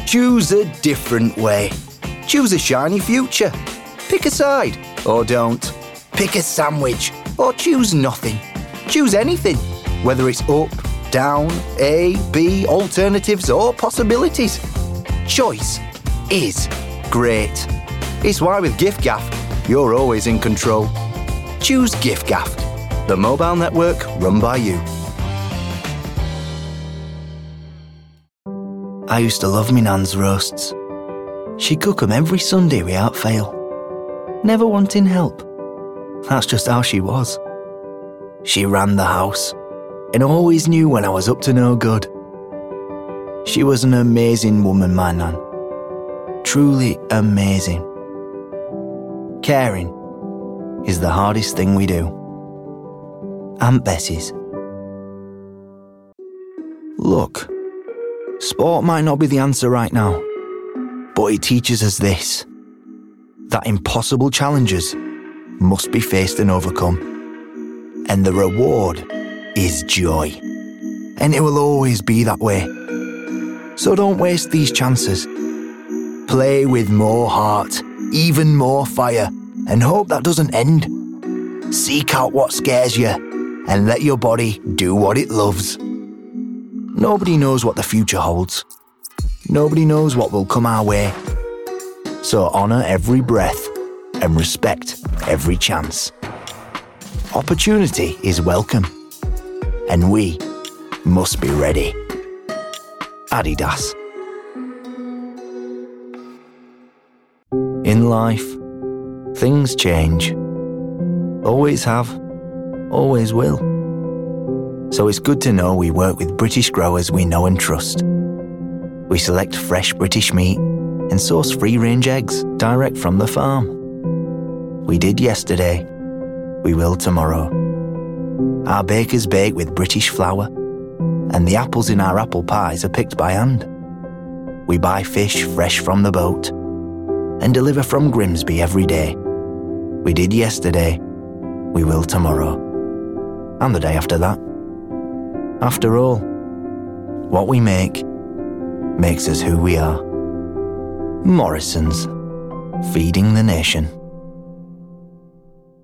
Choose a different way. Choose a shiny future. Pick a side, or don't. Pick a sandwich, or choose nothing. Choose anything, whether it's up, down, A, B, alternatives, or possibilities. Choice is great. It's why with giffgaff, you're always in control. Choose giffgaff, the mobile network run by you. I used to love me nan's roasts. She'd cook 'em every Sunday without fail. Never wanting help. That's just how she was. She ran the house and always knew when I was up to no good. She was an amazing woman, my nan. Truly amazing. Caring is the hardest thing we do. Aunt Bessie's. Look, sport might not be the answer right now, but it teaches us this, that impossible challenges must be faced and overcome. And the reward is joy. And it will always be that way. So don't waste these chances. Play with more heart, even more fire, and hope that doesn't end. Seek out what scares you and let your body do what it loves. Nobody knows what the future holds. Nobody knows what will come our way. So honour every breath and respect every chance. Opportunity is welcome, and we must be ready. Adidas. In life, things change. Always have, always will. So it's good to know we work with British growers we know and trust. We select fresh British meat and source free-range eggs direct from the farm. We did yesterday, we will tomorrow. Our bakers bake with British flour, and the apples in our apple pies are picked by hand. We buy fish fresh from the boat and deliver from Grimsby every day. We did yesterday, we will tomorrow, and the day after that. After all, what we make makes us who we are. Morrison's, feeding the nation.